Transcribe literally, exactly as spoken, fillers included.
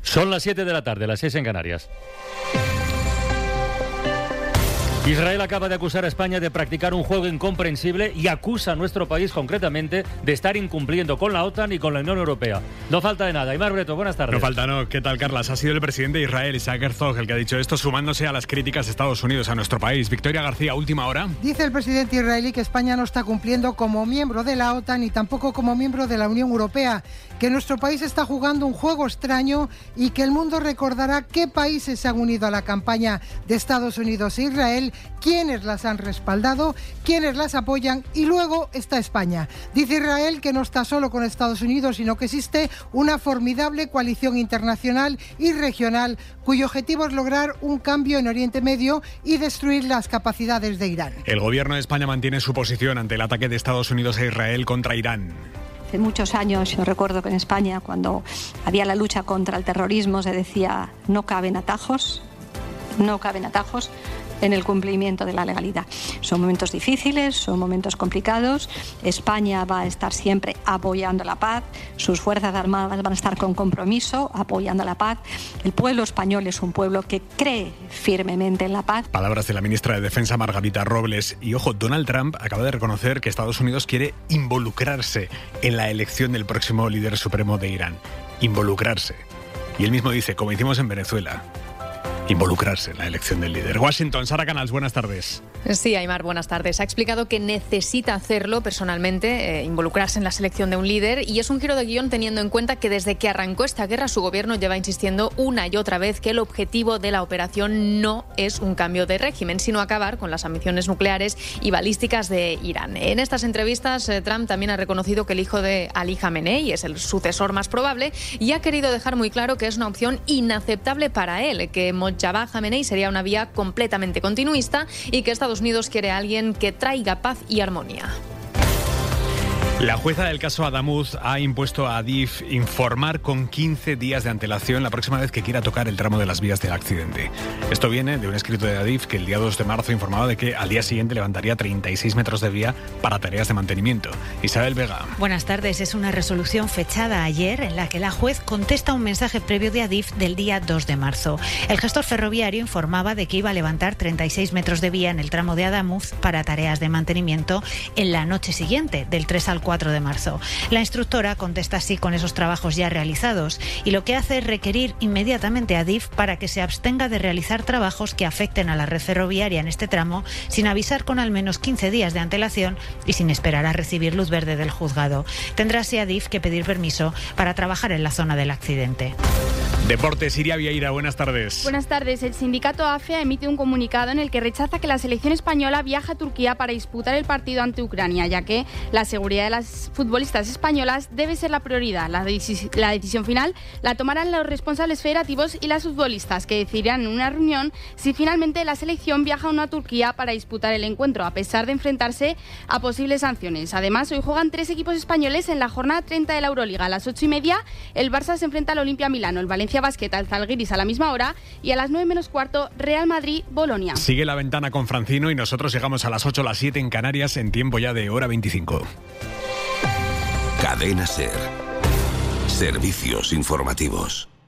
Son las siete de la tarde, las seis en Canarias. Israel acaba de acusar a España de practicar un juego incomprensible y acusa a nuestro país concretamente de estar incumpliendo con la OTAN y con la Unión Europea. No falta de nada. Aimar Breto, buenas tardes. No falta, no. ¿Qué tal, Carlas? Ha sido el presidente de Israel, Isaac Herzog, el que ha dicho esto, sumándose a las críticas de Estados Unidos a nuestro país. Victoria García, última hora. Dice el presidente israelí que España no está cumpliendo como miembro de la OTAN y tampoco como miembro de la Unión Europea, que nuestro país está jugando un juego extraño y que el mundo recordará qué países se han unido a la campaña de Estados Unidos e Israel, quiénes las han respaldado, quiénes las apoyan, y luego está España. Dice Israel que no está solo con Estados Unidos, sino que existe una formidable coalición internacional y regional cuyo objetivo es lograr un cambio en Oriente Medio y destruir las capacidades de Irán. El gobierno de España mantiene su posición ante el ataque de Estados Unidos a Israel contra Irán. Hace muchos años, yo recuerdo que en España, cuando había la lucha contra el terrorismo, se decía no caben atajos, no caben atajos en el cumplimiento de la legalidad. Son momentos difíciles, son momentos complicados. España va a estar siempre apoyando la paz, sus fuerzas armadas van a estar con compromiso apoyando la paz. El pueblo español es un pueblo que cree firmemente en la paz. Palabras de la ministra de Defensa, Margarita Robles. Y ojo, Donald Trump acaba de reconocer que Estados Unidos quiere involucrarse en la elección del próximo líder supremo de Irán. Involucrarse. Y él mismo dice, como hicimos en Venezuela, involucrarse en la elección del líder. Washington, Sara Canals, buenas tardes. Sí, Aimar, buenas tardes. Ha explicado que necesita hacerlo personalmente, eh, involucrarse en la selección de un líder, y es un giro de guión teniendo en cuenta que desde que arrancó esta guerra su gobierno lleva insistiendo una y otra vez que el objetivo de la operación no es un cambio de régimen, sino acabar con las ambiciones nucleares y balísticas de Irán. En estas entrevistas, eh, Trump también ha reconocido que el hijo de Ali Khamenei es el sucesor más probable y ha querido dejar muy claro que es una opción inaceptable para él, que Mojtaba Khamenei sería una vía completamente continuista y que Estados Unidos quiere a alguien que traiga paz y armonía. La jueza del caso Adamuz ha impuesto a Adif informar con quince días de antelación la próxima vez que quiera tocar el tramo de las vías del accidente. Esto viene de un escrito de Adif que el día dos de marzo informaba de que al día siguiente levantaría treinta y seis metros de vía para tareas de mantenimiento. Isabel Vega. Buenas tardes. Es una resolución fechada ayer en la que la juez contesta un mensaje previo de Adif del día dos de marzo. El gestor ferroviario informaba de que iba a levantar treinta y seis metros de vía en el tramo de Adamuz para tareas de mantenimiento en la noche siguiente, del tres al cuatro de marzo. La instructora contesta así con esos trabajos ya realizados y lo que hace es requerir inmediatamente a Adif para que se abstenga de realizar trabajos que afecten a la red ferroviaria en este tramo sin avisar con al menos quince días de antelación y sin esperar a recibir luz verde del juzgado. Tendrá así Adif que pedir permiso para trabajar en la zona del accidente. Deportes, Iria Vieira, buenas tardes. Buenas tardes. El sindicato A F E emite un comunicado en el que rechaza que la selección española viaje a Turquía para disputar el partido ante Ucrania, ya que la seguridad de las futbolistas españolas debe ser la prioridad. La, decis- la decisión final la tomarán los responsables federativos y las futbolistas, que decidirán en una reunión si finalmente la selección viaja o no a Turquía para disputar el encuentro, a pesar de enfrentarse a posibles sanciones. Además, hoy juegan tres equipos españoles en la jornada treinta de la Euroliga. A las ocho y media, el Barça se enfrenta al Olimpia Milano, el Valencia Basket al Zalgiris a la misma hora, y a las nueve menos cuarto, Real Madrid-Bolonia. Sigue La Ventana con Francino y nosotros llegamos a las ocho, las siete en Canarias, en tiempo ya de hora veinticinco. Cadena SER. Servicios informativos.